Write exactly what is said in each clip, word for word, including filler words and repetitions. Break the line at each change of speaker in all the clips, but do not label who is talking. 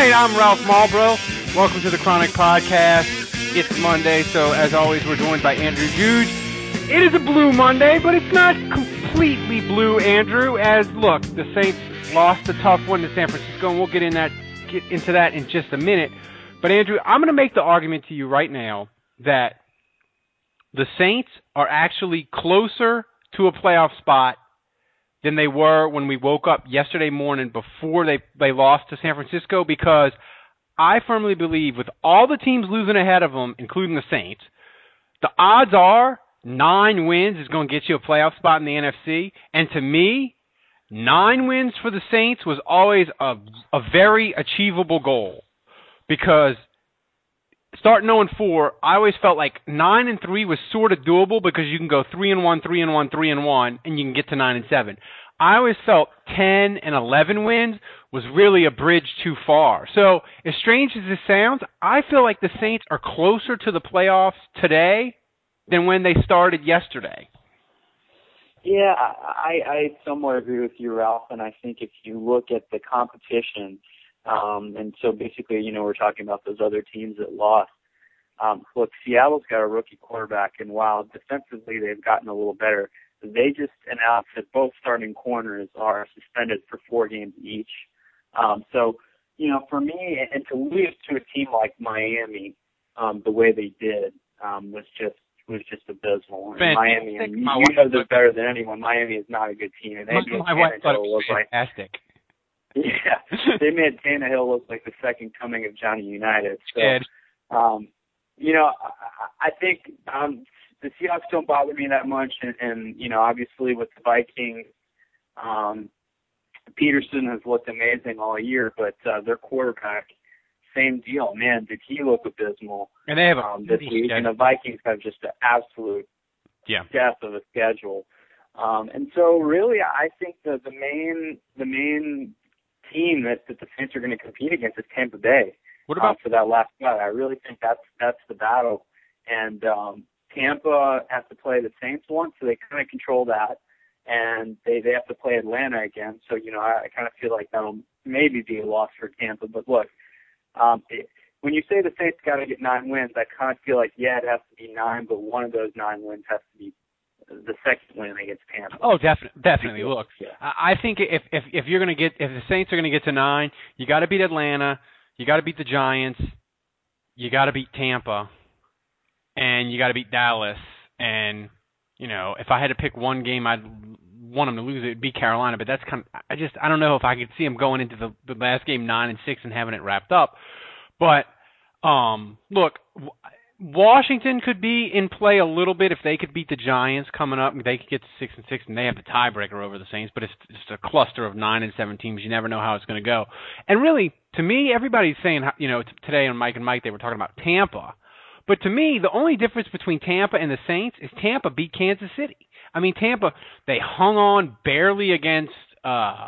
right, I'm Ralph Malbrough. Welcome to the Chronic Podcast. It's Monday, so as always, we're joined by Andrew Juge. It is a blue Monday, but it's not completely blue, Andrew, as, look, the Saints lost a tough one to San Francisco, and we'll get, in that, get into that in just a minute. But, Andrew, I'm going to make the argument to you right now that the Saints are actually closer to a playoff spot than they were when we woke up yesterday morning before they, they lost to San Francisco, because I firmly believe with all the teams losing ahead of them, including the Saints, the odds are nine wins is going to get you a playoff spot in the N F C. And to me, nine wins for the Saints was always a, a very achievable goal, because starting oh and four, I always felt like nine and three was sort of doable because you can go three and one, three and one, three and one, and you can get to nine and seven. I always felt ten and eleven wins was really a bridge too far. So, as strange as this sounds, I feel like the Saints are closer to the playoffs today than when they started yesterday.
Yeah, I, I somewhat agree with you, Ralph, and I think if you look at the competition, um, and so basically, you know, we're talking about those other teams that lost. Um, look, Seattle's got a rookie quarterback, and while defensively they've gotten a little better, they just announced that both starting corners are suspended for four games each. Um, so, you know, for me, and to lose to a team like Miami um, the way they did um, was just was just abysmal. And Miami, and you, you know this better than anyone, Miami is not a good team. And they
my my wife thought it was fantastic.
Like, yeah, they made Tannehill look like the second coming of Johnny United. So, um, you know, I, I think um, the Seahawks don't bother me that much, and, and you know, obviously with the Vikings, um, Peterson has looked amazing all year, but uh, their quarterback, same deal. Man, did he look abysmal?
And they have a
um, this week, and the Vikings have just an absolute
yeah.
death of a schedule. Um, and so, really, I think the the main the main team that, that the Saints are going to compete against is Tampa Bay.
What about
uh, for that last spot? I really think that's that's the battle. And um, Tampa has to play the Saints once, so they kind of control that. And they, they have to play Atlanta again. So, you know, I, I kind of feel like that'll maybe be a loss for Tampa. But look, um, it, when you say the Saints got to get nine wins, I kind of feel like, yeah, it has to be nine, but one of those nine wins has to be the second win against Tampa.
Oh, definitely, definitely. Look, yeah. I think if if if you're going to get if the Saints are going to get to nine, you got to beat Atlanta, you got to beat the Giants, you got to beat Tampa, and you got to beat Dallas. And you know, if I had to pick one game, I'd want them to lose. It'd be Carolina, but that's kind of I just I don't know if I could see them going into the, the last game nine and six and having it wrapped up. But um, look. Washington could be in play a little bit if they could beat the Giants coming up. They could get to six and six, and they have the tiebreaker over the Saints. But it's just a cluster of nine and seven teams. You never know how it's going to go. And really, to me, everybody's saying, you know, today on Mike and Mike they were talking about Tampa. But to me, the only difference between Tampa and the Saints is Tampa beat Kansas City. I mean, Tampa, they hung on barely against uh,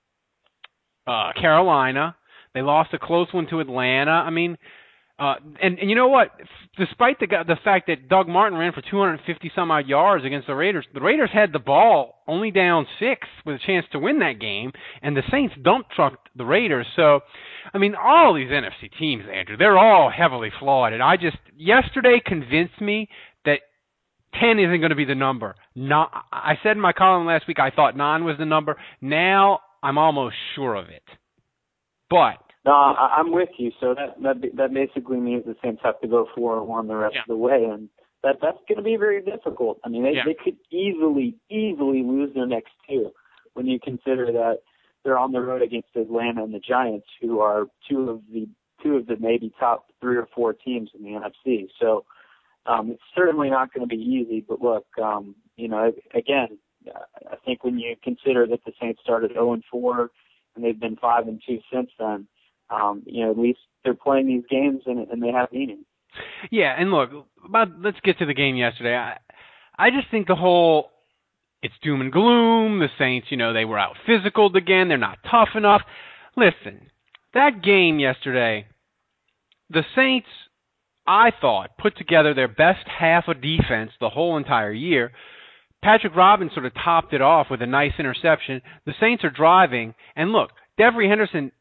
uh, Carolina. They lost a close one to Atlanta. I mean. Uh, and, and you know what? Despite the the fact that Doug Martin ran for two hundred fifty some odd yards against the Raiders, the Raiders had the ball only down six with a chance to win that game, and the Saints dump trucked the Raiders. So, I mean, all these N F C teams, Andrew, they're all heavily flawed. And I just yesterday convinced me that ten isn't going to be the number. Not, I said in my column last week I thought nine was the number. Now I'm almost sure of it. But.
No, I'm with you. So that that that basically means the Saints have to go four and one the rest
yeah.
of the way, and that that's going to be very difficult. I mean, they
yeah.
they could easily easily lose their next two when you consider that they're on the road against Atlanta and the Giants, who are two of the two of the maybe top three or four teams in the N F C. So um, it's certainly not going to be easy. But look, um, you know, again, I think when you consider that the Saints started oh and four and they've been five and two since then. Um, you know, at least they're playing these games and, and they have meaning.
Yeah, and look, about, let's get to the game yesterday. I, I just think the whole, it's doom and gloom, the Saints, you know, they were out physicaled again, they're not tough enough. Listen, that game yesterday, the Saints, I thought, put together their best half of defense the whole entire year. Patrick Robbins sort of topped it off with a nice interception. The Saints are driving, and look, Devery Henderson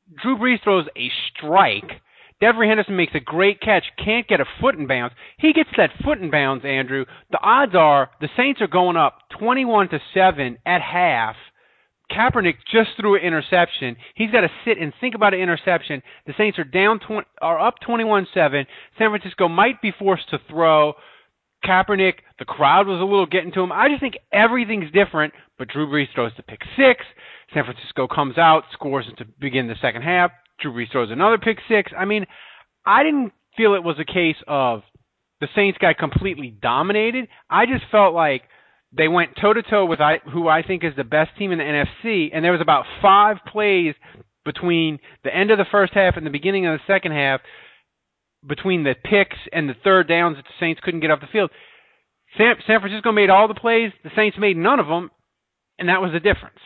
Drew Brees throws a strike. Devery Henderson makes a great catch, can't get a foot in bounds. He gets that foot in bounds, Andrew. The odds are the Saints are going up twenty-one to seven at half. Kaepernick just threw an interception. He's got to sit and think about an interception. The Saints are down twenty, are up twenty-one seven. San Francisco might be forced to throw. Kaepernick, the crowd was a little getting to him. I just think everything's different, but Drew Brees throws the pick six. San Francisco comes out, scores to begin the second half. Drew Brees throws another pick six. I mean, I didn't feel it was a case of the Saints got completely dominated. I just felt like they went toe-to-toe with I, who I think is the best team in the N F C, and there was about five plays between the end of the first half and the beginning of the second half, between the picks and the third downs that the Saints couldn't get off the field. San, San Francisco made all the plays. The Saints made none of them, and that was the difference.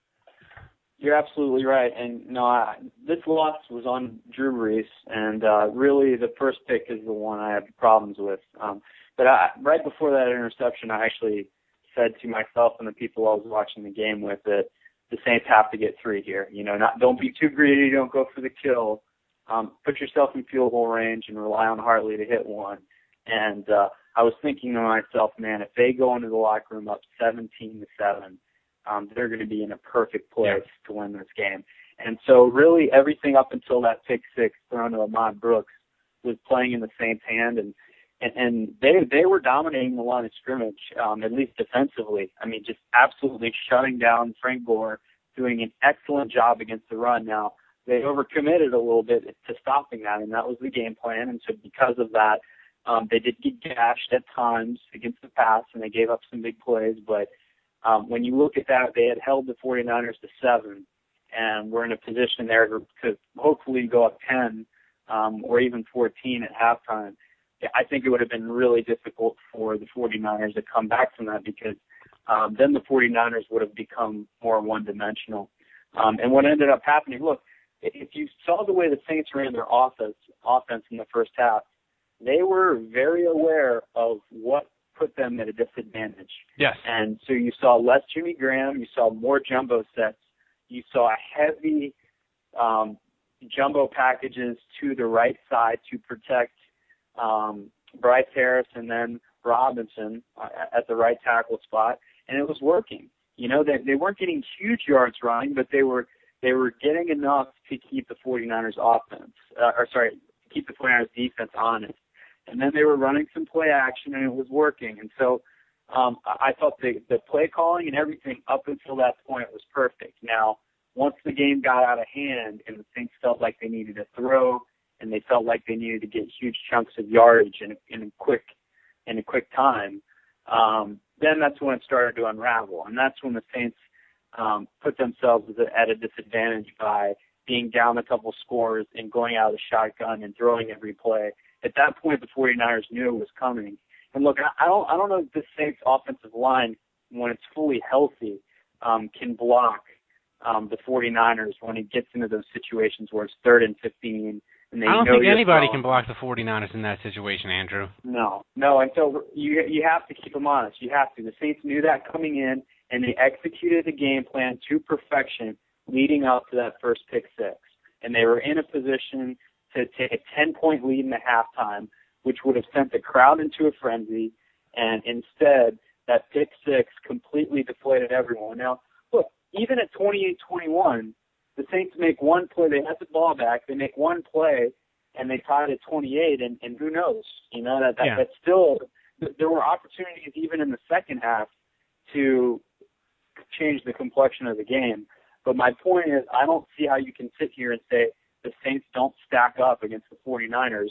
You're absolutely right. And no, I, this loss was on Drew Brees, and uh, really the first pick is the one I have problems with. Um, but I, right before that interception, I actually said to myself and the people I was watching the game with that the Saints have to get three here. You know, not don't be too greedy, don't go for the kill. Um, put yourself in field goal range and rely on Hartley to hit one. And uh, I was thinking to myself, man, if they go into the locker room up seventeen to seven, um, they're going to be in a perfect place yeah. to win this game. And so really everything up until that pick six thrown to Ahmad Brooks was playing in the Saints' hand, and and, and they they were dominating the line of scrimmage, um, at least defensively. I mean, just absolutely shutting down Frank Gore, doing an excellent job against the run. Now, they overcommitted a little bit to stopping that, and that was the game plan. And so because of that, um, they did get gashed at times against the pass, and they gave up some big plays. But um, when you look at that, they had held the 49ers to seven, and we're in a position there to, to hopefully go up ten um, or even fourteen at halftime. I think it would have been really difficult for the 49ers to come back from that, because um, then the 49ers would have become more one-dimensional. Um, and what ended up happening, look, if you saw the way the Saints ran their offense, offense in the first half, they were very aware of what put them at a disadvantage.
Yes.
And so you saw less Jimmy Graham, you saw more jumbo sets, you saw heavy um, jumbo packages to the right side to protect um, Bryce Harris and then Robinson uh, at the right tackle spot, and it was working. You know, they, they weren't getting huge yards running, but they were they were getting enough to keep the 49ers offense, uh, or sorry, keep the 49ers defense honest. And then they were running some play action, and it was working. And so um, I thought the, the play calling and everything up until that point was perfect. Now, once the game got out of hand and the Saints felt like they needed to throw and they felt like they needed to get huge chunks of yardage in a, in a quick in a quick time, um, then that's when it started to unravel. And that's when the Saints um, put themselves at a disadvantage by being down a couple scores and going out of the shotgun and throwing every play. At that point, the 49ers knew it was coming. And look, I don't, I don't know if the Saints offensive line, when it's fully healthy, um, can block um, the 49ers when it gets into those situations where it's third and fifteen. And they
I don't
know
think anybody
throwing.
can block the 49ers in that situation, Andrew.
No, no, and so you you have to keep them honest. You have to. The Saints knew that coming in, and they executed the game plan to perfection leading up to that first pick six. And they were in a position to take a ten-point lead in the halftime, which would have sent the crowd into a frenzy, and instead that pick six completely deflated everyone. Now, look, even at twenty-eight twenty-one, the Saints make one play. They have the ball back. They make one play, and they tied at twenty-eight, and, and who knows? You know, that, that
yeah.
that's still – there were opportunities even in the second half to change the complexion of the game. But my point is, I don't see how you can sit here and say the Saints don't stack up against the 49ers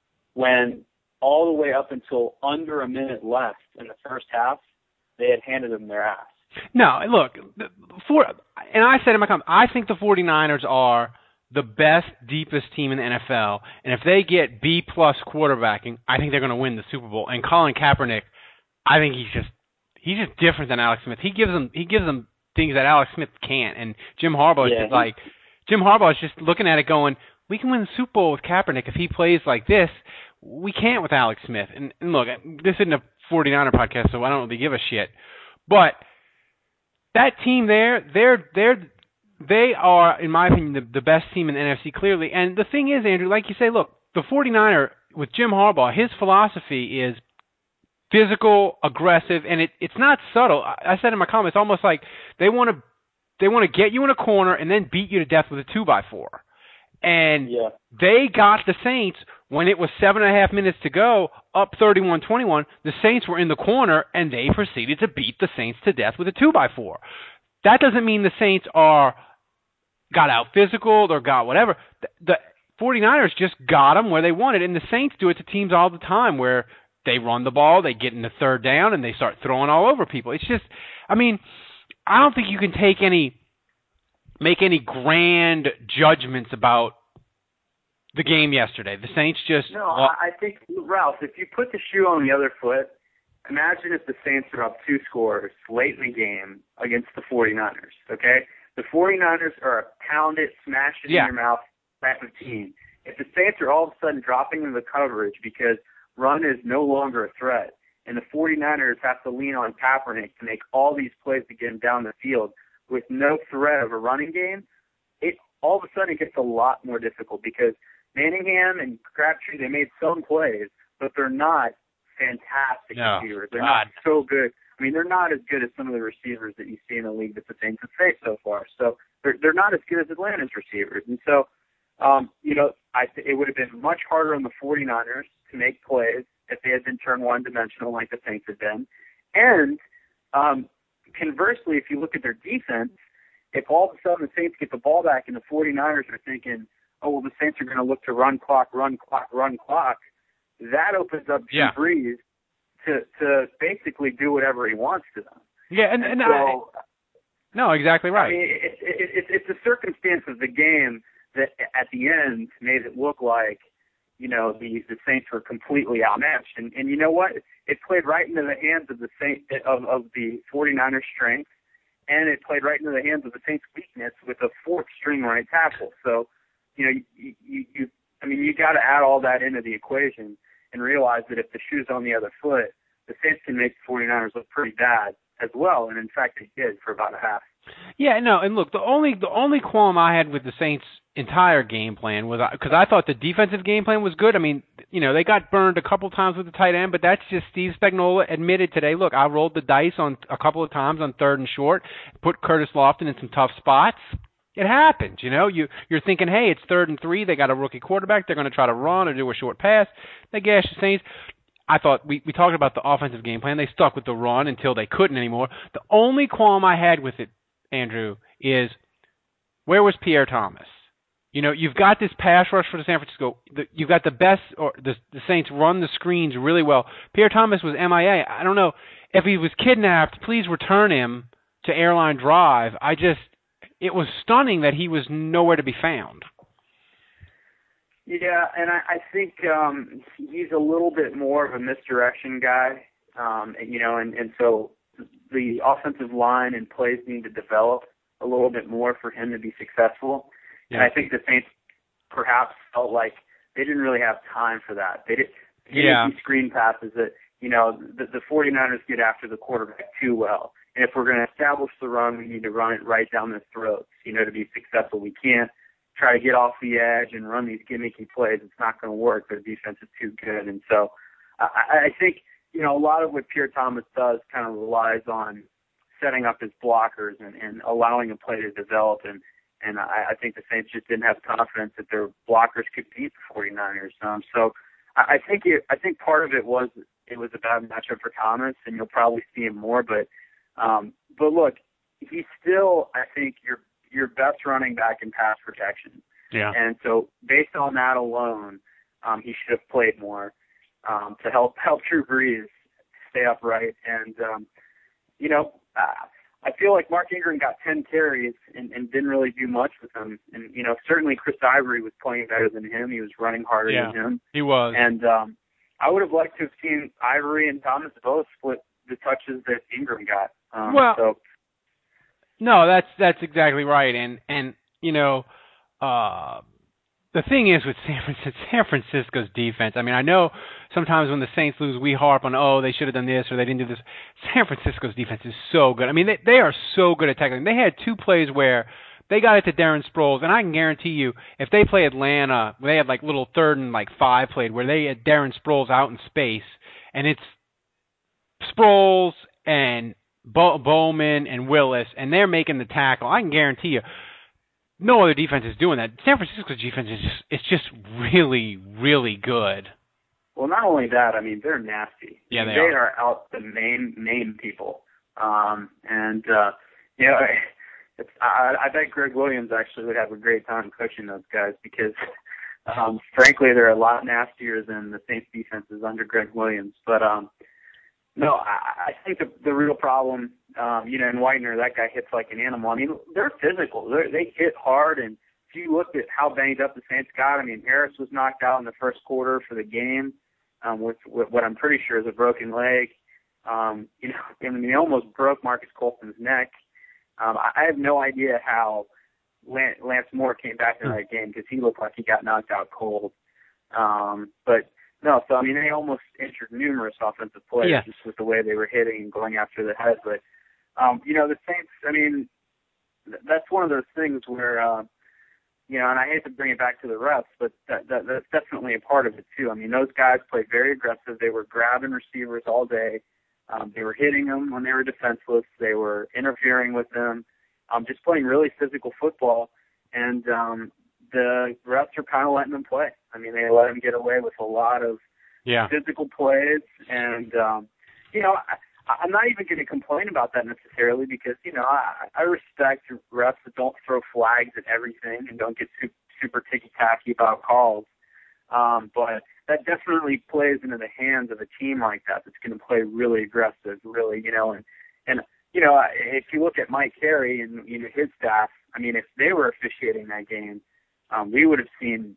when all the way up until under a minute left in the first half, they had handed them their ass.
No, look, for, and I said in my comment, I think the 49ers are the best, deepest team in the N F L, and if they get B-plus quarterbacking, I think they're going to win the Super Bowl. And Colin Kaepernick, I think he's just he's just different than Alex Smith. He gives them he gives them things that Alex Smith can't, and Jim Harbaugh is
yeah,
just like Jim Harbaugh is just looking at it going, we can win the Super Bowl with Kaepernick if he plays like this. We can't with Alex Smith. And, and look, this isn't a 49er podcast, so I don't really give a shit. But that team there, they're they're they are, in my opinion, the, the best team in the N F C clearly. And the thing is, Andrew, like you say, look, the 49er with Jim Harbaugh, his philosophy is physical, aggressive, and it, it's not subtle. I, I said in my comments, almost like they want to they want to get you in a corner and then beat you to death with a two by four. And
yeah.
they got the Saints when it was seven and a half minutes to go, up thirty-one twenty-one. The Saints were in the corner, and they proceeded to beat the Saints to death with a two by four. That doesn't mean the Saints are got out physical or got whatever. The, the 49ers just got them where they wanted, and the Saints do it to teams all the time where they run the ball, they get in the third down, and they start throwing all over people. It's just, I mean, I don't think you can take any, make any grand judgments about the game yesterday. The Saints just...
No, well, I think, Ralph, if you put the shoe on the other foot, imagine if the Saints are up two scores late in the game against the 49ers, okay? The 49ers are a pound it, smash it
yeah.
in your mouth type of team. If the Saints are all of a sudden dropping into the coverage because run is no longer a threat, and the 49ers have to lean on Kaepernick to make all these plays to get him down the field with no threat of a running game, it all of a sudden it gets a lot more difficult because Manningham and Crabtree, they made some plays, but they're not fantastic
no,
receivers. They're
God.
not so good. I mean, they're not as good as some of the receivers that you see in the league that the Saints have faced so far. So they're, they're not as good as Atlanta's receivers. And so, um, you know, I th- it would have been much harder on the 49ers to make plays if they had been turned one-dimensional like the Saints had been. And um, conversely, if you look at their defense, if all of a sudden the Saints get the ball back and the 49ers are thinking, oh, well, the Saints are going to look to run clock, run clock, run clock, that opens up Drew
yeah.
Brees to to basically do whatever he wants to them.
Yeah, and, and,
and so,
I, no, exactly right.
I mean, it, it, it, it's a circumstance of the game that at the end made it look like, you know, the the Saints were completely outmatched. And and you know what? It played right into the hands of the Saint of of the 49ers' strength, and it played right into the hands of the Saints' weakness with a fourth string right tackle. So, you know, you you, you I mean, you got to add all that into the equation and realize that if the shoe's on the other foot, the Saints can make the 49ers look pretty bad as well, and in fact they did for about a half.
Yeah, no, and look, the only the only qualm I had with the Saints' entire game plan was because I thought the defensive game plan was good. I mean, you know, they got burned a couple times with the tight end, but that's just Steve Spagnuolo admitted today. Look, I rolled the dice on a couple of times on third and short, put Curtis Lofton in some tough spots. It happens, you know. You you're thinking, hey, it's third and three. They got a rookie quarterback. They're going to try to run or do a short pass. They gash the Saints. I thought we we talked about the offensive game plan. They stuck with the run until they couldn't anymore. The only qualm I had with it, Andrew, is where was Pierre Thomas? You know, you've got this pass rush for the San Francisco. The, you've got the best, or the, the Saints run the screens really well. Pierre Thomas was M I A. I don't know if he was kidnapped. Please return him to Airline Drive. I just. It was stunning that he was nowhere to be found.
Yeah, and I, I think um, he's a little bit more of a misdirection guy, um, and, you know, and, and so the offensive line and plays need to develop a little bit more for him to be successful. Yeah. And I think the Saints perhaps felt like they didn't really have time for that. They didn't
yeah.
these screen passes that, you know, the, the 49ers get after the quarterback too well. And if we're going to establish the run, we need to run it right down their throats, you know, to be successful. We can't try to get off the edge and run these gimmicky plays. It's not going to work. Their defense is too good. And so I, I think, you know, a lot of what Pierre Thomas does kind of relies on setting up his blockers and, and allowing a play to develop. And, and I, I think the Saints just didn't have confidence that their blockers could beat the 49ers. Um, so I, I think it, I think part of it was it was a bad matchup for Thomas, and you'll probably see him more. But Um, but look, he's still, I think, your your best running back in pass protection.
Yeah.
And so, based on that alone, um, he should have played more um, to help help Drew Brees stay upright. And um, you know, uh, I feel like Mark Ingram got ten carries and, and didn't really do much with them. And you know, certainly Chris Ivory was playing better than him. He was running harder
yeah,
than him.
He was.
And um, I would have liked to have seen Ivory and Thomas both split the touches that Ingram got. Um,
well,
so.
no, that's that's exactly right, and and you know, uh, the thing is with San Francisco, San Francisco's defense. I mean, I know sometimes when the Saints lose, we harp on, oh, they should have done this or they didn't do this. San Francisco's defense is so good. I mean, they they are so good at tackling. They had two plays where They got it to Darren Sproles, and I can guarantee you, if they play Atlanta, they had like little third and like five played where they had Darren Sproles out in space, and it's Sproles and Bo- Bowman and Willis, and they're making the tackle. I can guarantee you, no other defense is doing that. San Francisco's defense is just, it's just really, really good.
Well, not only that, I mean, they're nasty.
Yeah, they,
they
are.
are out to main, main people. Um, and, uh, you know, it's, I, I bet Greg Williams actually would have a great time coaching those guys because, um, frankly, they're a lot nastier than the Saints defenses under Greg Williams. But, um, no, I, I think the, the real problem, um, you know, in Whitener, that guy hits like an animal. I mean, they're physical. They're, they hit hard, and if you looked at how banged up the Saints got, I mean, Harris was knocked out in the first quarter for the game um, with, with what I'm pretty sure is a broken leg. Um, you know, I mean, he almost broke Marcus Colston's neck. Um, I, I have no idea how Lance, Lance Moore came back in that game because he looked like he got knocked out cold. Um, but no, so I mean, they almost injured numerous offensive players
yeah.
just with the way they were hitting and going after the head. But um, you know, the Saints. I mean, th- that's one of those things where. Uh, You know, and I hate to bring it back to the refs, but that, that, that's definitely a part of it, too. I mean, those guys played very aggressive. They were grabbing receivers all day. Um, they were hitting them when they were defenseless. They were interfering with them, um, just playing really physical football. And um, the refs are kind of letting them play. I mean, they let them get away with a lot of
yeah.
physical plays. And, um, you know, I, I'm not even going to complain about that necessarily because, you know, I, I respect refs that don't throw flags at everything and don't get super, super ticky-tacky about calls. Um, but that definitely plays into the hands of a team like that that's going to play really aggressive, really, you know. And, and you know, if you look at Mike Carey and, you know, his staff, I mean, if they were officiating that game, um, we would have seen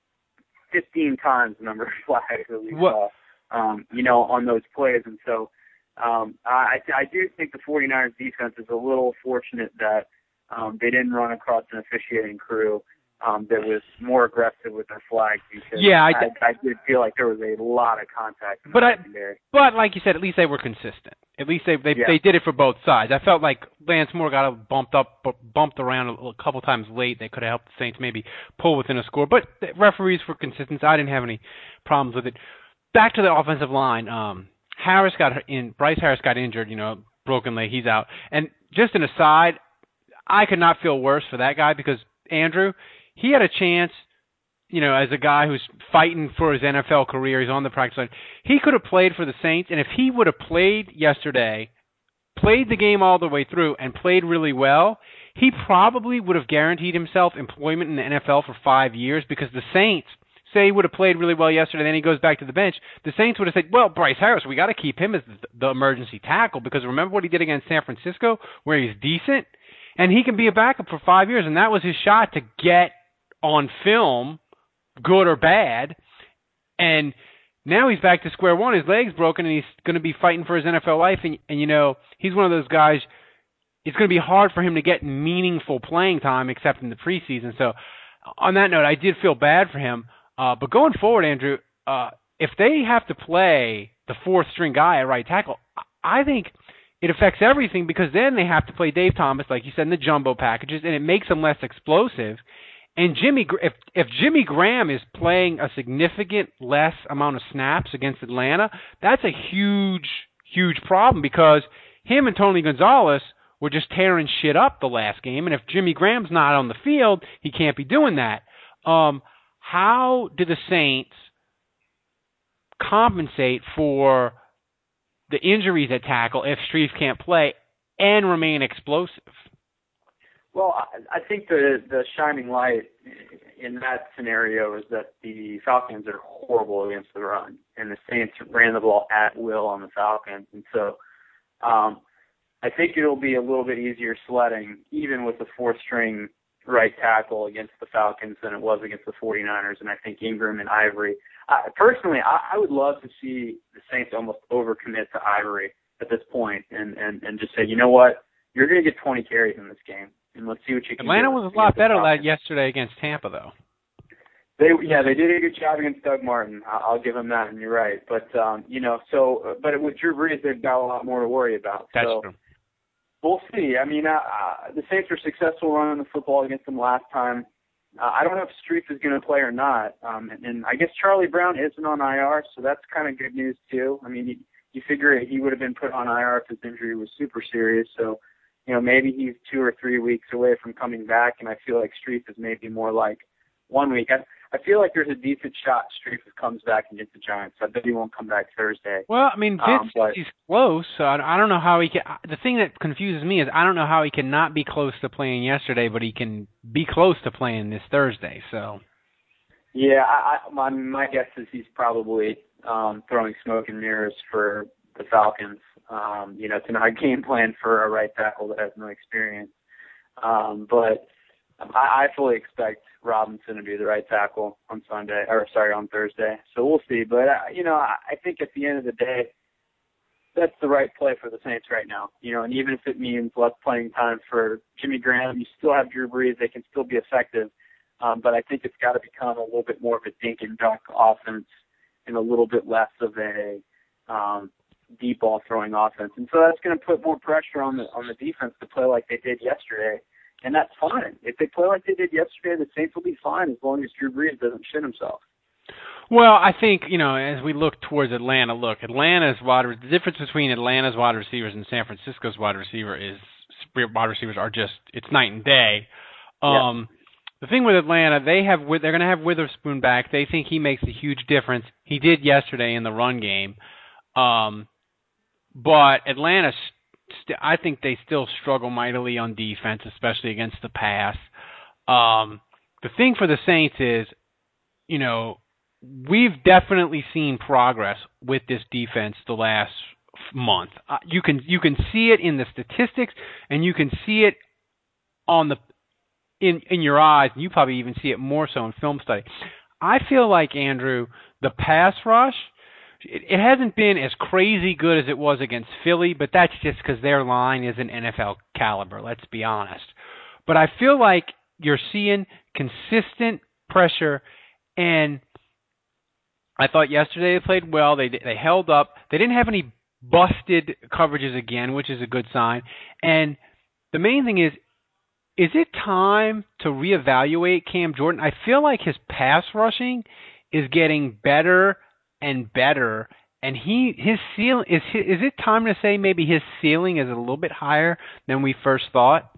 fifteen times the number of flags that we
what?
saw, um, you know, on those plays. And so, Um, I, I do think the 49ers defense is a little fortunate that um, they didn't run across an officiating crew um, that was more aggressive with their flags because
yeah, I,
I, I did feel like there was a lot of contact in
but
the
I,
secondary.
But like you said, at least they were consistent. At least they they,
Yeah.
they did it for both sides. I felt like Lance Moore got bumped up, bumped around a, a couple times late. They could have helped the Saints maybe pull within a score. But the referees were consistent. I didn't have any problems with it. Back to the offensive line. Um, Harris got in. Bryce Harris got injured. You know, broken leg. He's out. And just an aside, I could not feel worse for that guy because Andrew, he had a chance. You know, as a guy who's fighting for his N F L career, he's on the practice line. He could have played for the Saints, and if he would have played yesterday, played the game all the way through, and played really well, he probably would have guaranteed himself employment in the N F L for five years because the Saints. Say he would have played really well yesterday, then he goes back to the bench. The Saints would have said, well, Bryce Harris, we got to keep him as the, the emergency tackle because remember what he did against San Francisco where he's decent? And he can be a backup for five years, and that was his shot to get on film, good or bad. And now he's back to square one. His leg's broken, and he's going to be fighting for his N F L life. And, and, you know, he's one of those guys, it's going to be hard for him to get meaningful playing time except in the preseason. So on that note, I did feel bad for him. Uh, but going forward, Andrew, uh, if they have to play the fourth-string guy at right tackle, I think it affects everything because then they have to play Dave Thomas, like you said, in the jumbo packages, and it makes them less explosive. And Jimmy, if if Jimmy Graham is playing a significant less amount of snaps against Atlanta, that's a huge, huge problem because him and Tony Gonzalez were just tearing shit up the last game, and if Jimmy Graham's not on the field, he can't be doing that. Um, How do the Saints compensate for the injuries at tackle if Strief can't play and remain explosive?
Well, I think the the shining light in that scenario is that the Falcons are horrible against the run, and the Saints ran the ball at will on the Falcons. And so um, I think it'll be a little bit easier sledding, even with the fourth-string right tackle against the Falcons than it was against the 49ers, and I think Ingram and Ivory. I, personally, I, I would love to see the Saints almost overcommit to Ivory at this point and, and, and just say, you know what, you're going to get twenty carries in this game, and let's see what you can
Atlanta
do.
was a lot better that yesterday against Tampa, though.
They, yeah, they did a good job against Doug Martin. I'll, I'll give them that, and you're right. But, um, you know, so, but with Drew Brees, they've got a lot more to worry about.
That's
so,
true.
We'll see. I mean, uh, uh, the Saints were successful running the football against them last time. Uh, I don't know if Streif is going to play or not. Um, and, and I guess Charlie Brown isn't on I R, so that's kind of good news too. I mean, you, you figure he would have been put on I R if his injury was super serious. So, you know, maybe he's two or three weeks away from coming back, and I feel like Streif is maybe more like one week. I, I feel like there's a decent shot Streif comes back and gets the Giants. I bet he won't come back Thursday.
Well, I mean, Fitz,
um, but,
he's close, so I, I don't know how he can. The thing that confuses me is I don't know how he cannot be close to playing yesterday, but he can be close to playing this Thursday. So,
yeah, I, I, my my guess is he's probably um, throwing smoke and mirrors for the Falcons. Um, you know, to not game plan for a right tackle that has no experience. Um, but I, I fully expect Robinson to be the right tackle on Sunday, or sorry, on Thursday. So we'll see. But, uh, you know, I, I think at the end of the day, that's the right play for the Saints right now. You know, and even if it means less playing time for Jimmy Graham, you still have Drew Brees. They can still be effective. Um, but I think it's got to become a little bit more of a dink and dunk offense and a little bit less of a um, deep ball throwing offense. And so that's going to put more pressure on the on the defense to play like they did yesterday. And that's fine. If they play like they did yesterday, the Saints will be fine as long as Drew Brees doesn't shit himself.
well, I think, you know, as we look towards Atlanta, look, Atlanta's wide the difference between Atlanta's wide receivers and San Francisco's wide receiver is wide receivers are just it's night and day. Um, yeah. The thing with Atlanta, they have they're going to have Witherspoon back. They think he makes a huge difference. He did yesterday in the run game. Um, but Atlanta, st- I think they still struggle mightily on defense, especially against the pass. Um, the thing for the Saints is, you know, we've definitely seen progress with this defense the last month. Uh, you can you can see it in the statistics, and you can see it on the in in your eyes. And you probably even see it more so in film study. I feel like, Andrew, the pass rush, it, it hasn't been as crazy good as it was against Philly, but that's just because their line isn't N F L caliber. Let's be honest. But I feel like you're seeing consistent pressure, and I thought yesterday they played well. They they held up. They didn't have any busted coverages again, which is a good sign. And the main thing is, is it time to reevaluate Cam Jordan? I feel like his pass rushing is getting better and better, and he his ceiling is his, is it time to say maybe his ceiling is a little bit higher than we first thought?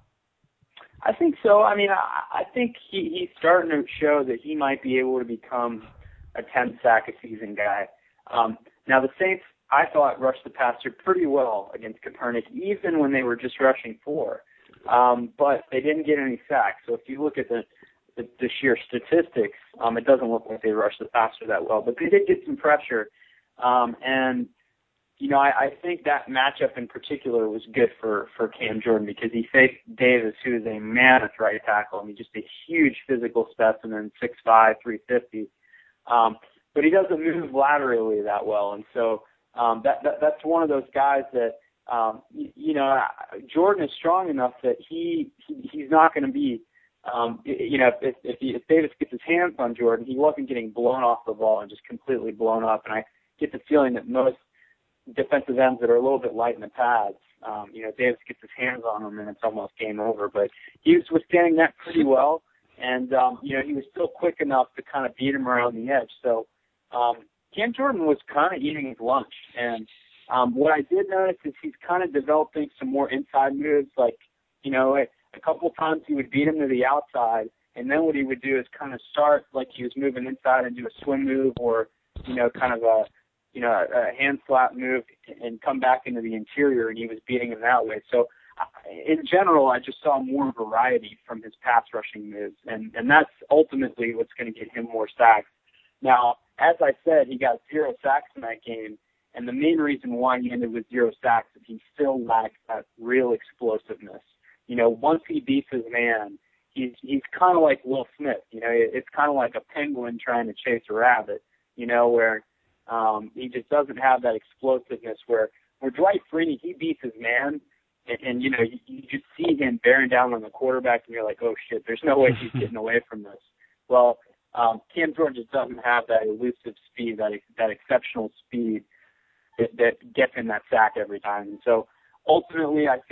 I think so. I mean, I, I think he, he's starting to show that he might be able to become a ten sack a season guy. Um, now the Saints, I thought, rushed the passer pretty well against Kaepernick, even when they were just rushing four. Um, but they didn't get any sacks. So if you look at the, the, the sheer statistics, um, it doesn't look like they rushed the passer that well. But they did get some pressure. Um, and, you know, I, I think that matchup in particular was good for, for Cam Jordan because he faced Davis, who is a mammoth right tackle. I mean, just a huge physical specimen, six five, three fifty. Um, but he doesn't move laterally that well. And so um, that, that that's one of those guys that, Um, you, you know, Jordan is strong enough that he, he he's not going to be, um, you know, if if, he, if Davis gets his hands on Jordan, he wasn't getting blown off the ball and just completely blown up. And I get the feeling that most defensive ends that are a little bit light in the pads, um, you know, Davis gets his hands on him and it's almost game over. But he was withstanding that pretty well, and um, you know, he was still quick enough to kind of beat him around the edge. So um, Cam Jordan was kind of eating his lunch. And Um, what I did notice is he's kind of developing some more inside moves. Like, you know, a, a couple of times he would beat him to the outside, and then what he would do is kind of start like he was moving inside and do a swim move or, you know, kind of a, you know, a hand slap move and come back into the interior, and he was beating him that way. So in general, I just saw more variety from his pass rushing moves, and, and that's ultimately what's going to get him more sacks. Now, as I said, he got zero sacks in that game. And the main reason why he ended with zero sacks is he still lacks that real explosiveness. You know, once he beats his man, he's he's kind of like Will Smith. You know, it's kind of like a penguin trying to chase a rabbit. You know, where um, he just doesn't have that explosiveness. Where where Dwight Freeney, he beats his man, and, and you know, you, you just see him bearing down on the quarterback, and you're like, oh shit, there's no way he's getting away from this. Well, um, Cam Jordan just doesn't have that elusive speed, that that exceptional speed That, that gets him that sack every time. And so ultimately I think that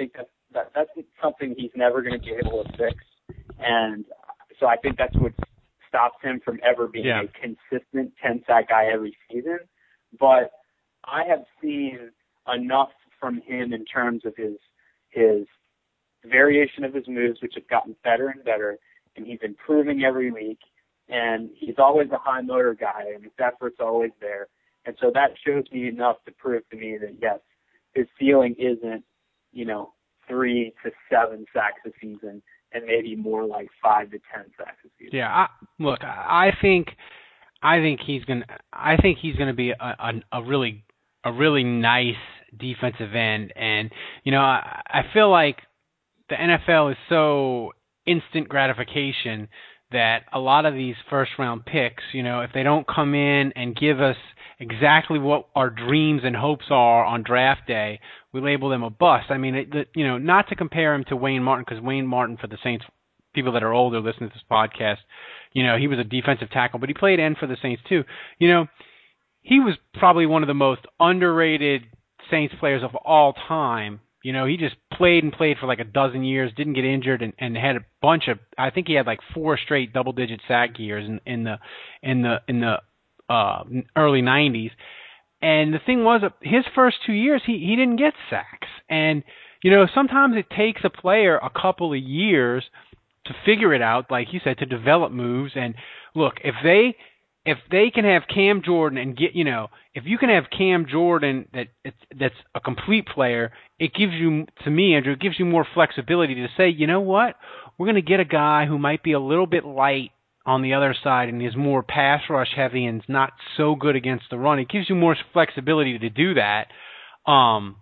that that's something he's never going to be able to fix. And so I think that's what stops him from ever being
yeah.
a consistent ten-sack guy every season. But I have seen enough from him in terms of his his variation of his moves, which have gotten better and better, and he's improving every week. And he's always a high motor guy, and his effort's always there. And so that shows me enough to prove to me that, yes, his ceiling isn't, you know, three to seven sacks a season, and maybe more like five to ten sacks a season.
Yeah, I, look, I think, I think he's gonna, I think he's gonna be a, a, a really, a really nice defensive end, and you know, I, I feel like the N F L is so instant gratification that a lot of these first round picks, you know, if they don't come in and give us exactly what our dreams and hopes are on draft day, we label them a bust. I mean, it, you know, not to compare him to Wayne Martin, because Wayne Martin, for the Saints, people that are older listening to this podcast, you know, he was a defensive tackle, but he played end for the Saints too. You know, he was probably one of the most underrated Saints players of all time. You know, he just played and played for like a dozen years, didn't get injured, and, and had a bunch of. I think he had like four straight double-digit sack years in, in the in the in the uh, early nineties. And the thing was, his first two years, he he didn't get sacks. And you know, sometimes it takes a player a couple of years to figure it out, like you said, to develop moves. And look, if they if they can have Cam Jordan and get, you know, if you can have Cam Jordan that that's a complete player, it gives you, to me, Andrew, it gives you more flexibility to say, you know what, we're going to get a guy who might be a little bit light on the other side and is more pass rush heavy and is not so good against the run. It gives you more flexibility to do that. Um,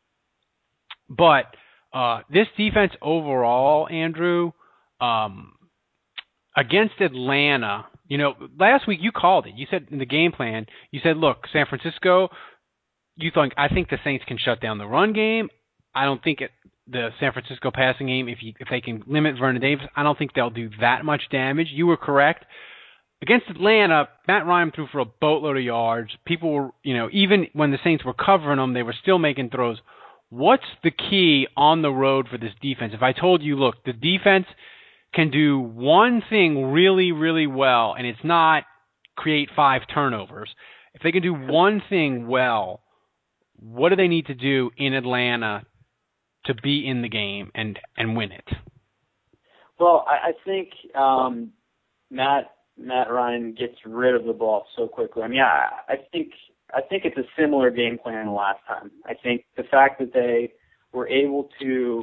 but uh, this defense overall, Andrew, um, against Atlanta, you know, last week you called it. You said in the game plan, you said, look, San Francisco, you think, I think the Saints can shut down the run game. I don't think it, the San Francisco passing game, if you, if they can limit Vernon Davis, I don't think they'll do that much damage. You were correct. Against Atlanta, Matt Ryan threw for a boatload of yards. People were, you know, even when the Saints were covering them, they were still making throws. What's the key on the road for this defense? If I told you, look, the defense can do one thing really, really well, and it's not create five turnovers. If they can do one thing well, what do they need to do in Atlanta to be in the game and, and win it?
Well, I, I think um, Matt Matt Ryan gets rid of the ball so quickly. I mean, I, I think I think it's a similar game plan last time. I think the fact that they were able to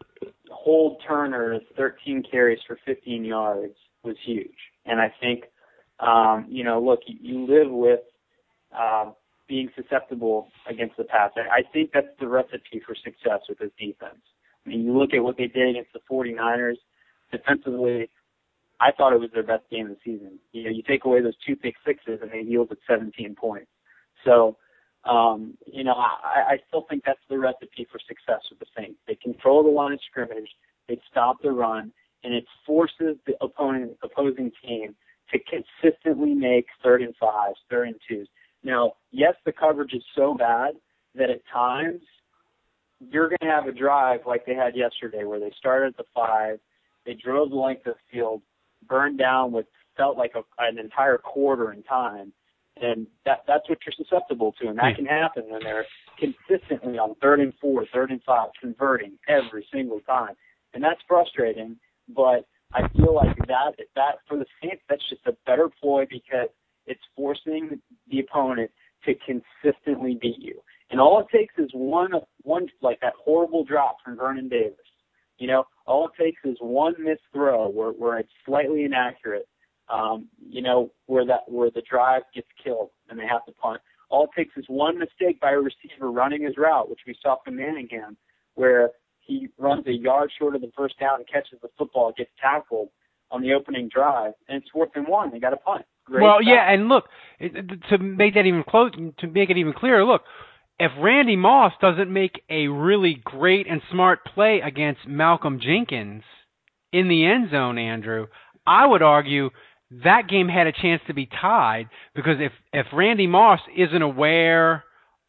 hold Turner's thirteen carries for fifteen yards was huge. And I think, um, you know, look, you, you live with uh, being susceptible against the pass. I, I think that's the recipe for success with this defense. I mean, you look at what they did against the 49ers defensively. I thought it was their best game of the season. You know, you take away those two pick sixes and they yielded seventeen points. So, um, you know, I, I still think that's the recipe for success with the Saints. They control the line of scrimmage, they stop the run, and it forces the opponent, opposing team to consistently make third and fives, third and twos. Now, yes, the coverage is so bad that at times you're going to have a drive like they had yesterday where they started at the five, they drove the length of the field, burned down what felt like a, an entire quarter in time. And that that's what you're susceptible to, and that can happen when they're consistently on third and four, third and five, converting every single time. And that's frustrating, but I feel like that that for the Saints, that's just a better ploy because it's forcing the opponent to consistently beat you. And all it takes is one, one like that horrible drop from Vernon Davis. You know, all it takes is one missed throw where, where it's slightly inaccurate. Um, you know, where that where the drive gets killed and they have to punt. All it takes is one mistake by a receiver running his route, which we saw from Manningham, where he runs a yard short of the first down and catches the football, gets tackled on the opening drive, and it's fourth and one. They got a punt. Great
well,
stuff.
yeah, and look, to make that even close, to make it even clearer, look, if Randy Moss doesn't make a really great and smart play against Malcolm Jenkins in the end zone, Andrew, I would argue that game had a chance to be tied because if, if Randy Moss isn't aware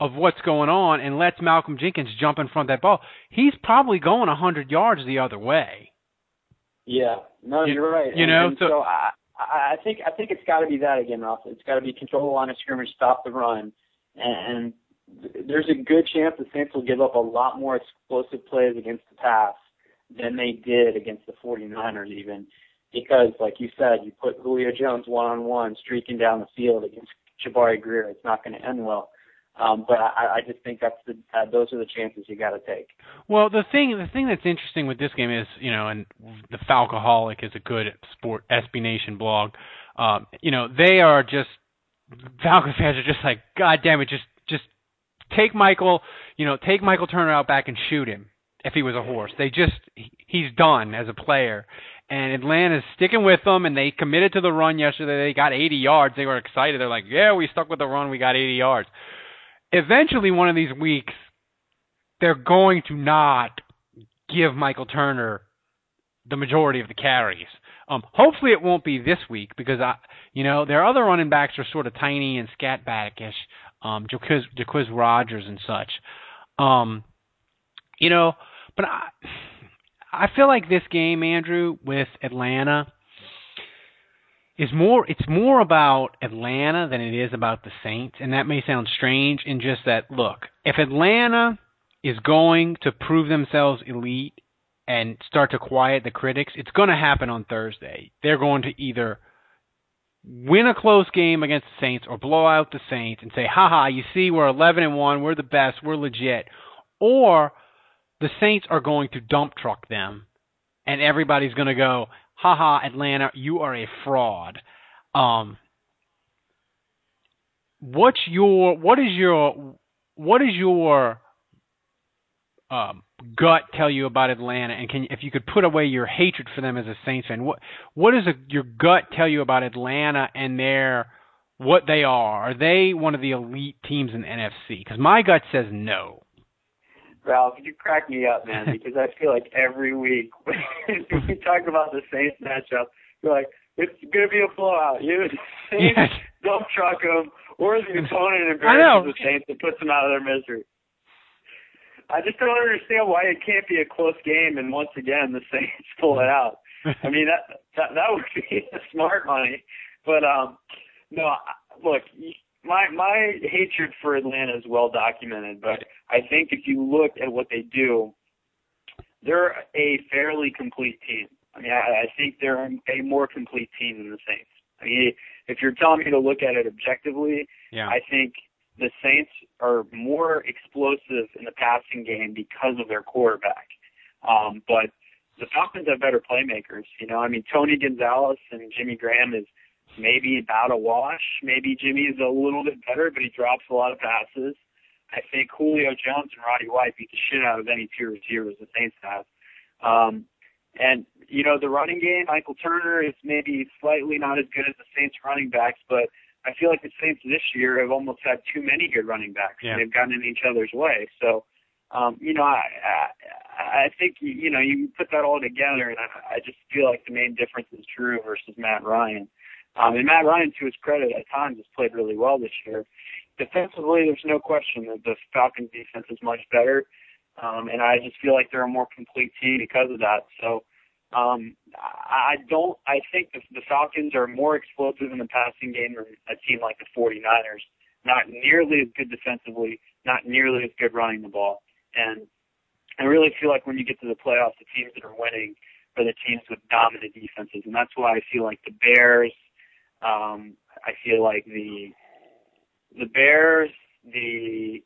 of what's going on and lets Malcolm Jenkins jump in front of that ball, he's probably going one hundred yards the other way.
Yeah, no,
you,
you're right.
You
and,
know,
and
so,
so I, I think I think it's got to be that again, Ralph. It's got to be control the line of scrimmage, stop the run, and, and there's a good chance the Saints will give up a lot more explosive plays against the pass than they did against the 49ers even, because, like you said, you put Julio Jones one-on-one streaking down the field against Jabari Greer. It's not going to end well. Um, but I, I just think that's the uh, those are the chances you got to take.
Well, the thing the thing that's interesting with this game is, you know, and the Falcoholic is a good sport S B Nation blog. Um, you know, they are just Falcons fans are just like, God damn it, just just take Michael, you know, take Michael Turner out back and shoot him if he was a horse. They just he's done as a player. And Atlanta's sticking with them, and they committed to the run yesterday. They got eighty yards. They were excited. They're like, yeah, we stuck with the run. We got eighty yards. Eventually, one of these weeks, they're going to not give Michael Turner the majority of the carries. Um, hopefully, it won't be this week because I, you know, their other running backs are sort of tiny and scatbackish, um, Jaquiz, Jaquiz Rogers and such. Um, you know, but I, I feel like this game, Andrew, with Atlanta, is more it's more about Atlanta than it is about the Saints, and that may sound strange in just that, look, if Atlanta is going to prove themselves elite and start to quiet the critics, it's going to happen on Thursday. They're going to either win a close game against the Saints or blow out the Saints and say, haha, you see, we're eleven and one, we're the best, we're legit. Or the Saints are going to dump truck them, and everybody's going to go, haha, Atlanta, you are a fraud. Um, what's your what is your what is your um, gut tell you about Atlanta? And can if you could put away your hatred for them as a Saints fan, what what does a, your gut tell you about Atlanta and their what they are? Are they one of the elite teams in the N F C? Because my gut says no.
Ralph, you crack me up, man, because I feel like every week when we talk about the Saints matchup, you're like, it's going to be a blowout. You Saints
Yes.
dump truck them, or the opponent embarrasses the Saints and puts them out of their misery. I just don't understand why it can't be a close game, and once again, the Saints pull it out. I mean, that that, that would be smart money. But, um, no, look, My my hatred for Atlanta is well documented, but I think if you look at what they do, they're a fairly complete team. I mean, I, I think they're a more complete team than the Saints. I mean, if you're telling me to look at it objectively,
yeah.
I think the Saints are more explosive in the passing game because of their quarterback. Um, but the Falcons have better playmakers. You know, I mean, Tony Gonzalez and Jimmy Graham is maybe about a wash. Maybe Jimmy is a little bit better, but he drops a lot of passes. I think Julio Jones and Roddy White beat the shit out of any two receivers the Saints have. Um, and, you know, the running game, Michael Turner is maybe slightly not as good as the Saints running backs, but I feel like the Saints this year have almost had too many good running backs.
Yeah.
And they've gotten in each other's way. So, um, you know, I, I I think, you know, you put that all together, and I, I just feel like the main difference is Drew versus Matt Ryan. Um, and Matt Ryan, to his credit, at times has played really well this year. Defensively, there's no question that the Falcons' defense is much better, um, and I just feel like they're a more complete team because of that. So um, I don't. I think the, the Falcons are more explosive in the passing game than a team like the 49ers. Not nearly as good defensively, not nearly as good running the ball. And I really feel like when you get to the playoffs, the teams that are winning are the teams with dominant defenses, and that's why I feel like the Bears. Um, I feel like the the Bears, the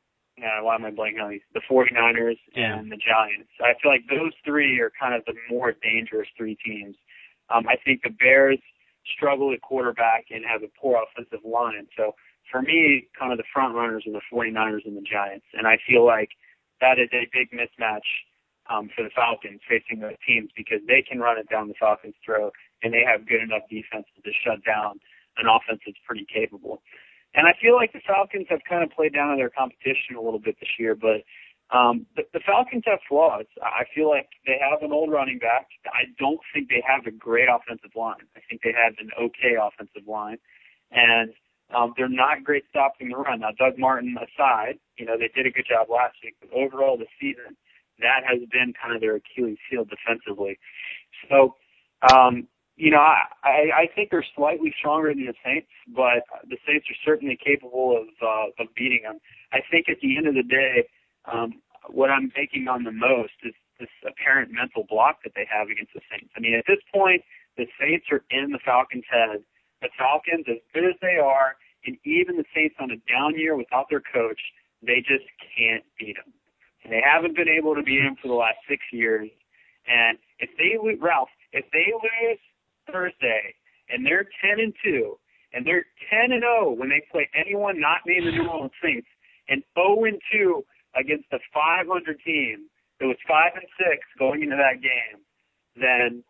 uh, why am I blanking on these? The 49ers
yeah.
and the Giants. I feel like those three are kind of the more dangerous three teams. Um, I think the Bears struggle at quarterback and have a poor offensive line. So for me, kind of the front runners are the 49ers and the Giants, and I feel like that is a big mismatch um, for the Falcons facing those teams because they can run it down the Falcons' throat. And they have good enough defenses to shut down an offense that's pretty capable. And I feel like the Falcons have kind of played down to their competition a little bit this year, but um, the, the Falcons have flaws. I feel like they have an old running back. I don't think they have a great offensive line. I think they have an okay offensive line. And Um, they're not great stopping the run. Now, Doug Martin aside, you know, they did a good job last week, but overall this season, that has been kind of their Achilles heel defensively. So, um, you know, I, I, I think they're slightly stronger than the Saints, but the Saints are certainly capable of uh, of beating them. I think at the end of the day, um, what I'm banking on the most is this apparent mental block that they have against the Saints. I mean, at this point, the Saints are in the Falcons' head. The Falcons, as good as they are, and even the Saints on a down year without their coach, they just can't beat them. And they haven't been able to beat them for the last six years. And if they lose, Ralph, if they lose Thursday and they're ten and two and they're ten and oh when they play anyone not named the New Orleans Saints, and oh and two against a five hundred team that was five and six going into that game, then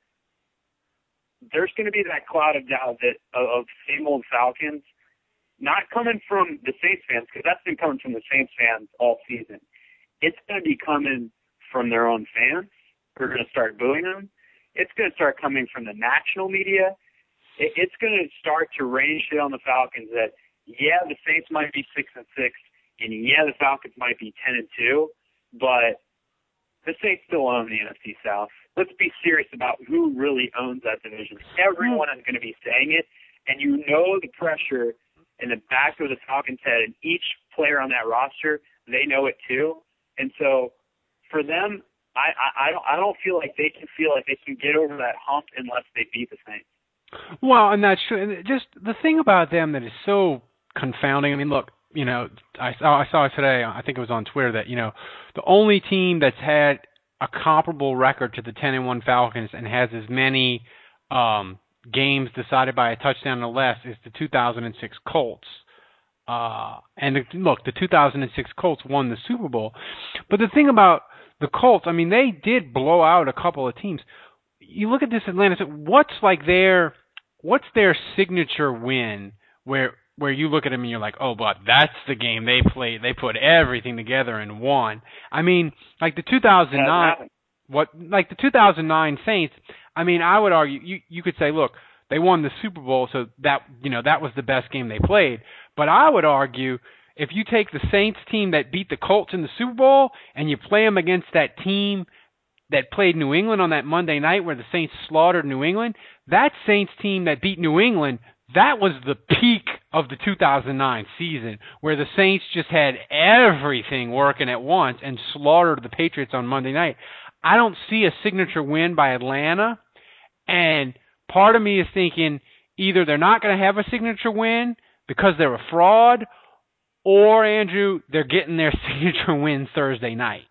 there's going to be that cloud of doubt that of, of same old Falcons, not coming from the Saints fans, because that's been coming from the Saints fans all season. It's going to be coming from their own fans who are going to start booing them. It's going to start coming from the national media. It, it's going to start to rain shit on the Falcons that, yeah, the Saints might be six and six, and yeah, the Falcons might be ten and two, but the Saints still own the N F C South. Let's be serious about who really owns that division. Everyone is going to be saying it, and you know the pressure in the back of the Falcons' head, and each player on that roster, they know it too. And so for them, I, I, I don't I don't feel like they can feel like they can get over that hump unless they beat the Saints.
Well, and that's true. And just the thing about them that is so confounding. I mean, look, you know, I saw I saw it today. I think it was on Twitter that, you know, the only team that's had a comparable record to the ten and one Falcons and has as many um, games decided by a touchdown or less is the two thousand six Colts. Uh, and the, look, the two thousand six Colts won the Super Bowl. But the thing about the Colts, I mean, they did blow out a couple of teams. You look at this Atlanta, what's like their, what's their signature win where where you look at them and you're like, oh, but that's the game they played. They put everything together and won. I mean, like the two thousand nine, what, like the two thousand nine Saints. I mean, I would argue you you could say, look, they won the Super Bowl, so that, you know, that was the best game they played. But I would argue, if you take the Saints team that beat the Colts in the Super Bowl and you play them against that team that played New England on that Monday night where the Saints slaughtered New England, that Saints team that beat New England, that was the peak of the two thousand nine season, where the Saints just had everything working at once and slaughtered the Patriots on Monday night. I don't see a signature win by Atlanta, and part of me is thinking either they're not going to have a signature win because they're a fraud, or, Andrew, they're getting their signature win Thursday night.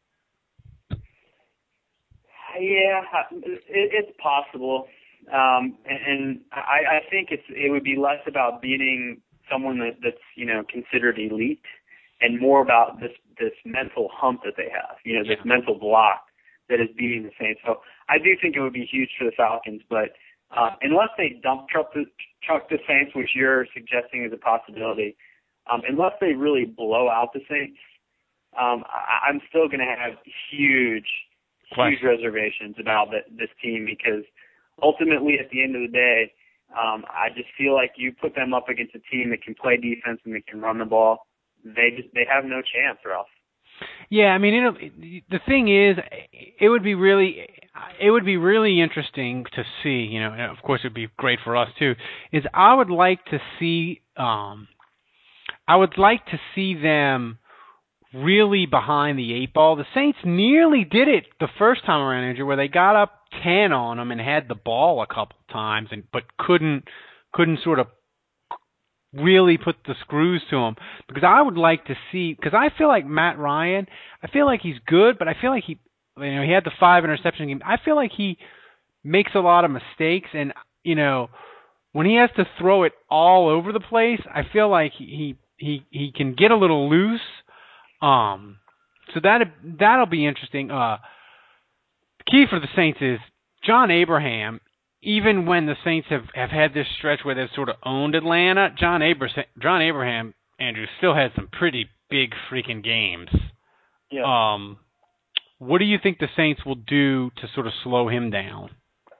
Yeah, it, it's possible. Um, and, and I, I think it's it would be less about beating someone that, that's, you know, considered elite and more about this, this mental hump that they have, you know, this yeah. mental block that is beating the Saints. So I do think it would be huge for the Falcons, but uh, unless they dump truck the, truck the Saints, which you're suggesting is a possibility, um, unless they really blow out the Saints, um, I, I'm still going to have huge, huge Question. reservations about the, this team because ultimately, at the end of the day, um, I just feel like you put them up against a team that can play defense and that can run the ball. They just they have no chance, Ralph.
Yeah, I mean, it'll, the thing is, it would be really, it would be really interesting to see. You know, and of course, it'd be great for us too. Is I would like to see, um, I would like to see them really behind the eight ball. The Saints nearly did it the first time around, Andrew, where they got up ten on them and had the ball a couple times, and but couldn't couldn't sort of really put the screws to them. Because I would like to see, because I feel like Matt Ryan, I feel like he's good, but I feel like he, you know, he had the five interception game. I feel like he makes a lot of mistakes, and you know, when he has to throw it all over the place, I feel like he he he can get a little loose. Um, so that that'll be interesting. Uh, the key for the Saints is John Abraham. Even when the Saints have, have had this stretch where they've sort of owned Atlanta, John Abraham, John Abraham, Andrew, still has some pretty big freaking games.
Yeah.
Um, what do you think the Saints will do to sort of slow him down?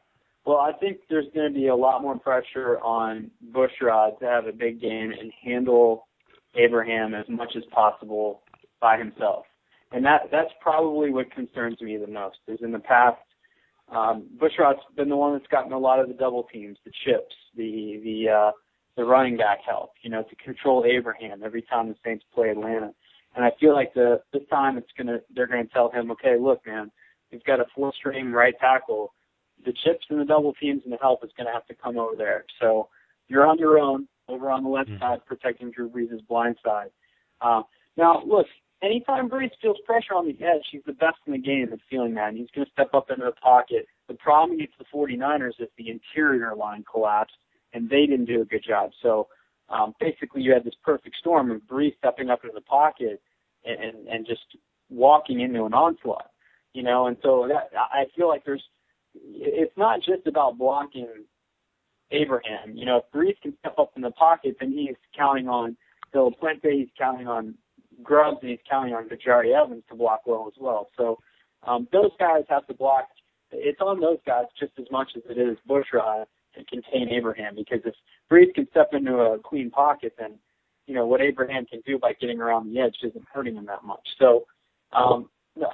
Well, I think there's going to be a lot more pressure on Bushrod to have a big game and handle Abraham as much as possible by himself. And that that's probably what concerns me the most, is in the past, um, Bushrod's been the one that's gotten a lot of the double teams, the chips, the the uh, the running back help, you know, to control Abraham every time the Saints play Atlanta. And I feel like the this time it's gonna they're gonna tell him, okay, look, man, we've got a four string right tackle. The chips and the double teams and the help is gonna have to come over there. So you're on your own over on the left mm-hmm. side protecting Drew Brees' blind side. Uh, now look, anytime Brees feels pressure on the edge, he's the best in the game at feeling that, and he's going to step up into the pocket. The problem against the 49ers is the interior line collapsed, and they didn't do a good job. So um, basically you had this perfect storm of Brees stepping up into the pocket and, and, and just walking into an onslaught, you know. And so that, I feel like there's it's not just about blocking Abraham. You know, if Brees can step up in the pocket, then he's counting on Philip Puente, he's counting on Grubbs, and he's counting on Jahri Evans to block well as well. So um, those guys have to block. It's on those guys just as much as it is Bushrod to contain Abraham, because if Brees can step into a clean pocket, then, you know, what Abraham can do by getting around the edge isn't hurting him that much. So um,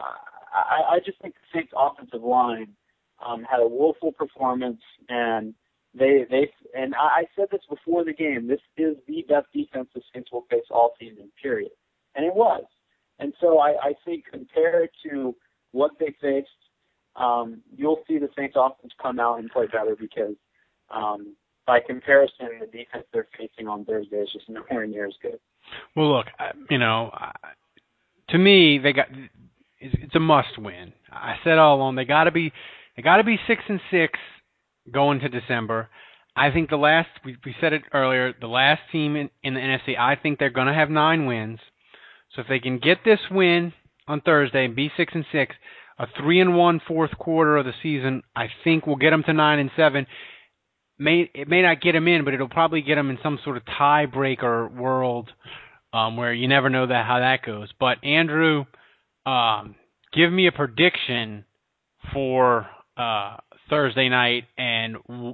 I, I just think the Saints' offensive line um, had a woeful performance, and they they and I said this before the game. This is the best defense the Saints will face all season, period. And it was. And so I, I think compared to what they faced, um, you'll see the Saints offense come out and play better, because um, by comparison, the defense they're facing on Thursday is just nowhere near as good.
Well, look, you know, to me, they got it's a must-win. I said all along they got to be they got to be six and six going to December. I think the last we, we said it earlier, the last team in, in the N F C, I think they're going to have nine wins. So if they can get this win on Thursday and be six and six, a three and one fourth quarter of the season, I think will get them to nine and seven. May it may not get them in, but it'll probably get them in some sort of tiebreaker world um, where you never know that how that goes. But Andrew, um, give me a prediction for uh, Thursday night and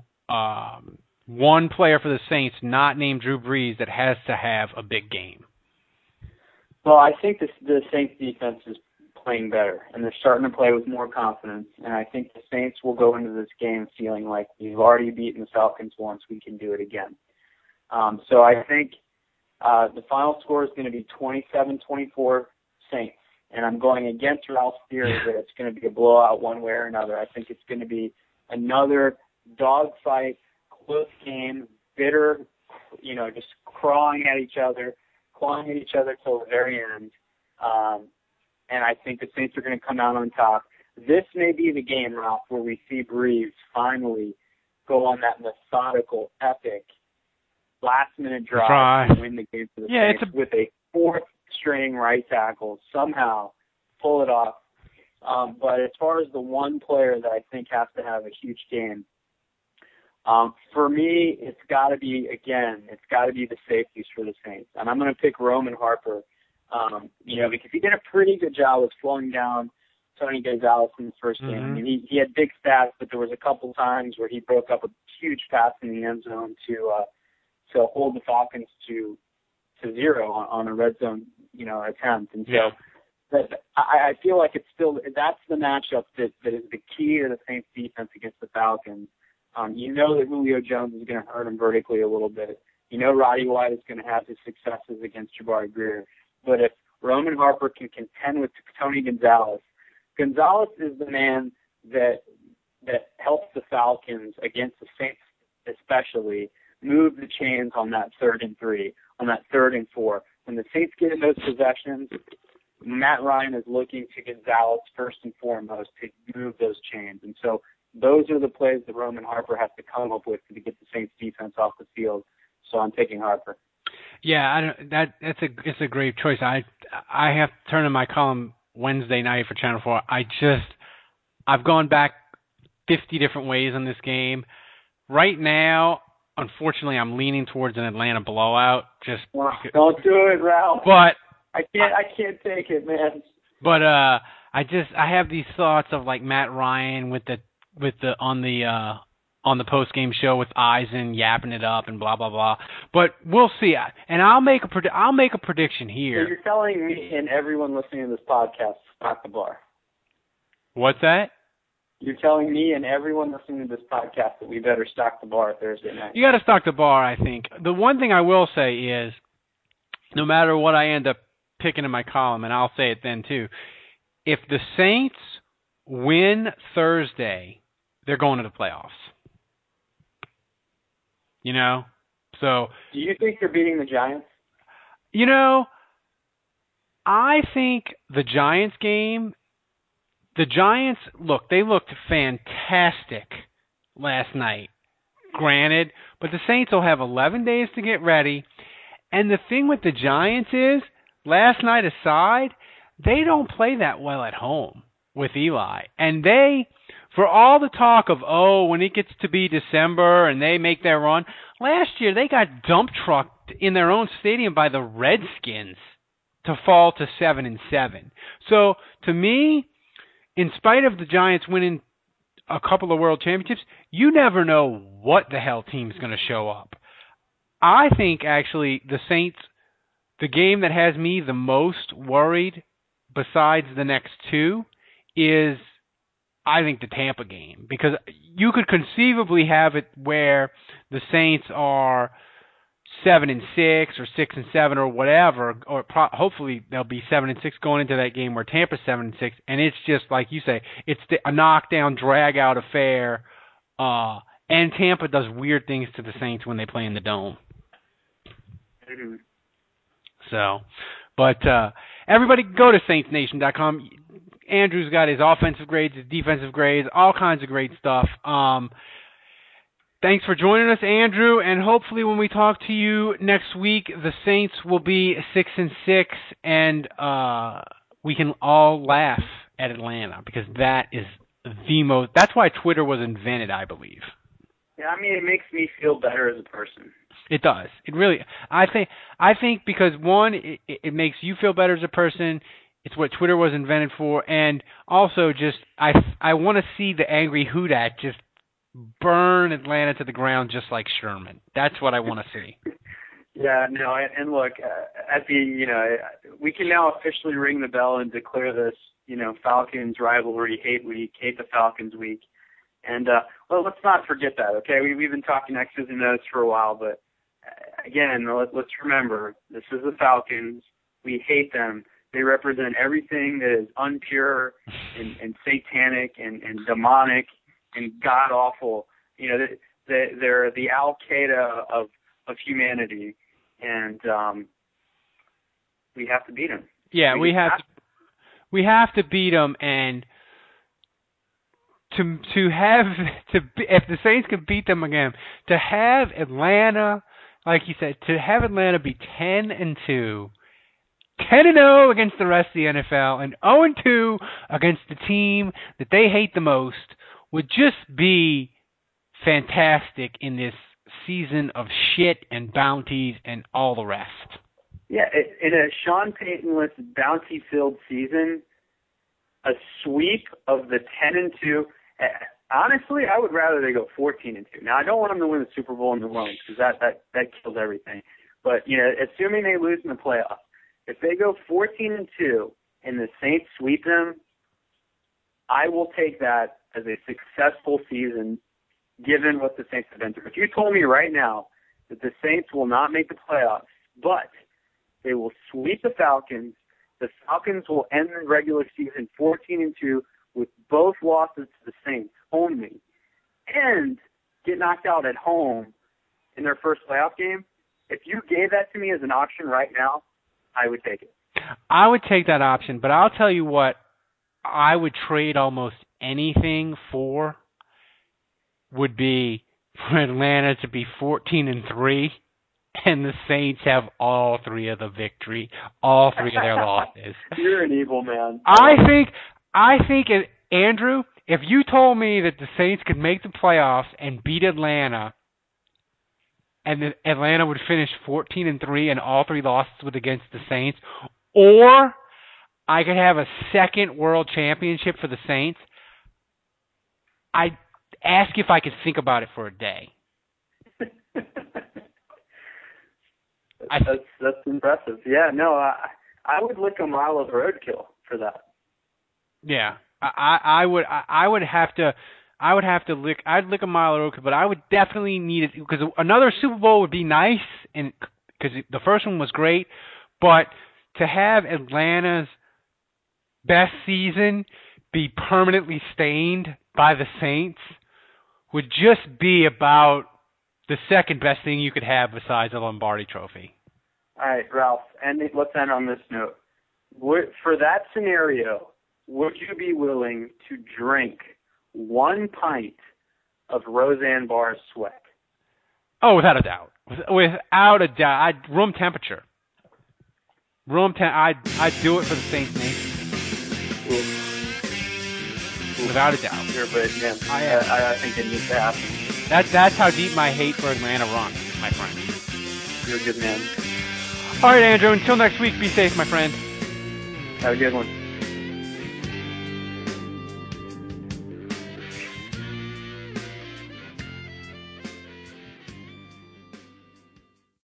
um, one player for the Saints not named Drew Brees that has to have a big game.
Well, I think the, the Saints defense is playing better, and they're starting to play with more confidence. And I think the Saints will go into this game feeling like we've already beaten the Falcons once, we can do it again. Um, so I think uh, the final score is going to be twenty-seven twenty-four Saints. And I'm going against Ralph's theory that it's going to be a blowout one way or another. I think it's going to be another dogfight, close game, bitter, you know, just crawling at each other. clawing at each other till the very end. Um, and I think the Saints are going to come out on top. This may be the game, Ralph, where we see Brees finally go on that methodical, epic, last-minute drive
Try.
to win the game for the
yeah,
Saints
it's a...
with a fourth-string right tackle. Somehow pull it off. Um, but as far as the one player that I think has to have a huge game, Um, for me, it's got to be, again, it's got to be the safeties for the Saints. And I'm going to pick Roman Harper, um, you know, because he did a pretty good job of slowing down Tony Gonzalez in the first game.
Mm-hmm.
I mean, he, he had big stats, but there was a couple times where he broke up a huge pass in the end zone to uh, to hold the Falcons to to zero on, on a red zone, you know, attempt. And so
yeah.
that, I, I feel like it's still, that's the matchup that, that is the key to the Saints defense against the Falcons. Um, you know that Julio Jones is going to hurt him vertically a little bit. You know Roddy White is going to have his successes against Jabari Greer. But if Roman Harper can contend with Tony Gonzalez, Gonzalez is the man that that helps the Falcons against the Saints especially move the chains on that third and three, on that third and four. When the Saints get in those possessions, Matt Ryan is looking to Gonzalez first and foremost to move those chains. And so those are the plays that Roman Harper has to come up with to get the Saints defense off the field. So I'm taking Harper.
Yeah, I don't, that that's a it's a great choice. I I have to turn in my column Wednesday night for Channel Four. I just I've gone back fifty different ways on this game. Right now, unfortunately, I'm leaning towards an Atlanta blowout. Just
don't do it, Ralph.
But
I can't I can't take it, man.
But uh, I just I have these thoughts of like Matt Ryan with the with the on the uh on the post-game show with Eisen yapping it up and blah blah blah. But we'll see. And I'll make a pred- I'll make a prediction here.
So you're telling me and everyone listening to this podcast to stock the bar.
What's that?
You're telling me and everyone listening to this podcast that we better stock the bar Thursday night.
You got to stock the bar, I think. The one thing I will say is, no matter what I end up picking in my column, and I'll say it then too, if the Saints win Thursday, they're going to the playoffs. You know? So.
Do you think they're beating the Giants?
You know, I think the Giants game, the Giants, look, they looked fantastic last night, granted, but the Saints will have eleven days to get ready. And the thing with the Giants is, last night aside, they don't play that well at home with Eli. And they, for all the talk of, oh, when it gets to be December and they make their run, last year they got dump trucked in their own stadium by the Redskins to fall to seven and seven. So, to me, in spite of the Giants winning a couple of world championships, you never know what the hell team's going to show up. I think, actually, the Saints, the game that has me the most worried besides the next two is, I think, the Tampa game. Because you could conceivably have it where the Saints are seven and six or six and seven or whatever, or pro- hopefully they'll be seven and six going into that game where Tampa's seven and six, and it's just like you say, it's the, a knockdown, drag out affair. Uh, and Tampa does weird things to the Saints when they play in the Dome.
Mm-hmm.
So, but uh, everybody go to Saints Nation dot com. Andrew's got his offensive grades, his defensive grades, all kinds of great stuff. Um, thanks for joining us, Andrew, and hopefully when we talk to you next week, the Saints will be six and six, and uh, we can all laugh at Atlanta because that is the most. That's why Twitter was invented, I believe.
Yeah, I mean, it makes me feel better as a person.
It does. It really. I think. I think because one, it, it makes you feel better as a person. It's what Twitter was invented for, and also just I. I want to see the angry Houdat just burn Atlanta to the ground, just like Sherman. That's what I want to see.
Yeah. No. And, and look, uh, at the you know, we can now officially ring the bell and declare this you know Falcons rivalry hate week, hate the Falcons week, and uh, well, let's not forget that. Okay, we we've been talking X's and O's for a while, but. Again, let's remember, this is the Falcons. We hate them. They represent everything that is unpure and, and satanic and, and demonic and god-awful. You know, they, they're the Al-Qaeda of, of humanity, and um, we have to beat them.
Yeah, we, we have, have to, we have to beat them, and to to have to if the Saints can beat them again, to have Atlanta. Like you said, to have Atlanta be ten and two, ten and zero against the rest of the N F L, and zero and two against the team that they hate the most would just be fantastic in this season of shit and bounties and all the rest.
Yeah, in a Sean Payton-less bounty-filled season, a sweep of the ten and two. Honestly, I would rather they go fourteen and two. Now, I don't want them to win the Super Bowl in the Rome because that, that, that kills everything. But, you know, assuming they lose in the playoffs, if they go fourteen and two and the Saints sweep them, I will take that as a successful season given what the Saints have been through. If you told me right now that the Saints will not make the playoffs, but they will sweep the Falcons, the Falcons will end the regular season fourteen and two with both losses to the Saints only, and get knocked out at home in their first playoff game, if you gave that to me as an option right now, I would take it.
I would take that option, but I'll tell you what I would trade almost anything for would be for Atlanta to be fourteen and three and the Saints have all three of the victory, all three of their losses.
You're an evil man.
I think I think Andrew, if you told me that the Saints could make the playoffs and beat Atlanta, and that Atlanta would finish fourteen and three, and all three losses would against the Saints, or I could have a second world championship for the Saints, I ask if I could think about it for a day.
I, that's that's impressive. Yeah, no, I I would lick a mile of roadkill for that.
Yeah, I I would I, I would have to I would have to lick I'd lick a mile of roadkill, but I would definitely need it because another Super Bowl would be nice, and because the first one was great, but to have Atlanta's best season be permanently stained by the Saints would just be about the second best thing you could have besides a Lombardi Trophy.
All right, Ralph, and let's end on this note. Would, for that scenario, would you be willing to drink one pint of Roseanne Barr's sweat?
Oh, without a doubt. Without a doubt. I'd, room temperature. Room temp. I'd, I'd do it for the Saints Nation. Without a doubt.
You're a brave man.
I,
uh, I, I think it needs to happen.
That, that's how deep my hate for Atlanta runs, my friend.
You're a good man.
All right, Andrew. Until next week, be safe, my friend.
Have a good one.